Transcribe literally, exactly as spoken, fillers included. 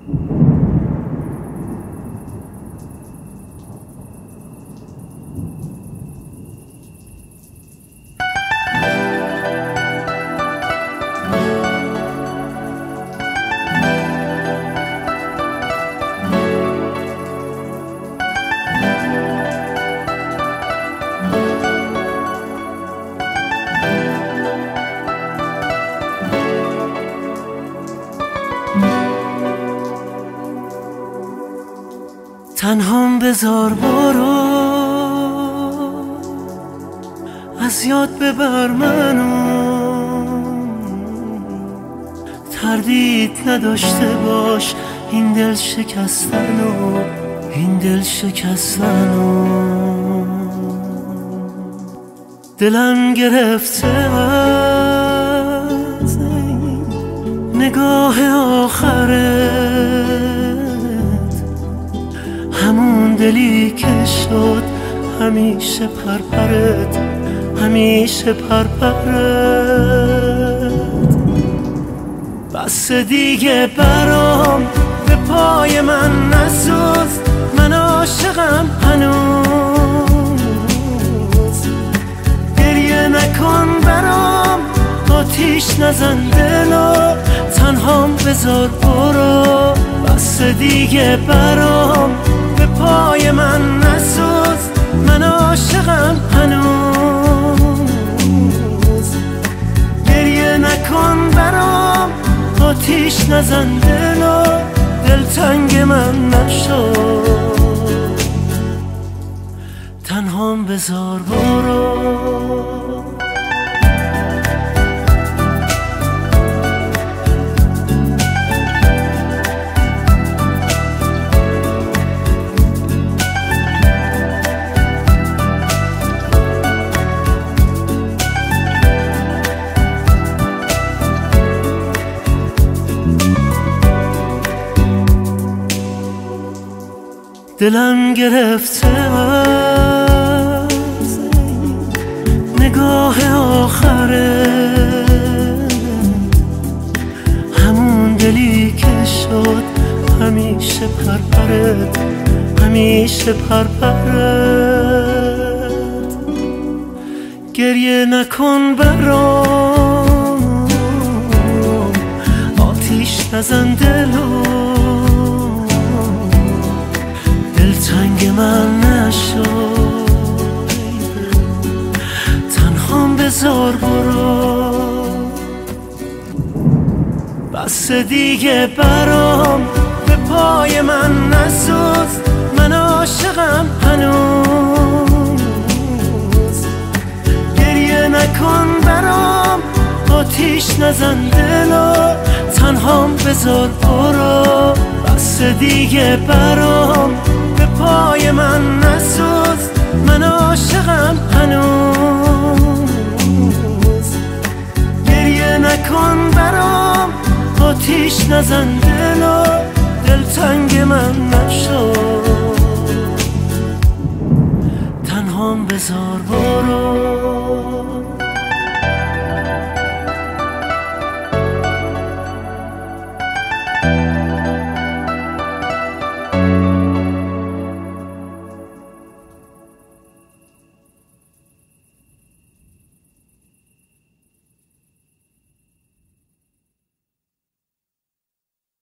تنهام بذار برو، از یاد ببر منو، تردید نداشته باش این دل شکستنو، این دل شکستنو. دلم گرفته از نگاه آخرت، همون دلی که شد همیشه پرپرت، همیشه پرپرت. بس دیگه برام به پای من نسوز، من عاشقم هنوز. گریه نکن برام، آتیش نزن دلو، تنهام بذار برو. بس دیگه برام به پای من نسوز، من عاشقم هنوز. گریه نکن برام، آتیش نزن دلو، دلتنگ من نشو، تنهام بذار برو. دلم گرفته از نگاه آخرت، همون دلی که شد همیشه پرپرت، همیشه پرپرت. گریه نکن برام، آتیش نزن دلو، دلتنگ من نشو، تنهام بذار برو. بس دیگه برام به پای من نسوز، من عاشقم هنوز. گریه نکن برام، آتیش نزن دلو، تنهام بذار برو. بس دیگه برام به پای من نسوز، من عاشقم هنوز. گریه نکن برام، آتیش نزن دلو، دلتنگ من نشو، تنهام بذار برو.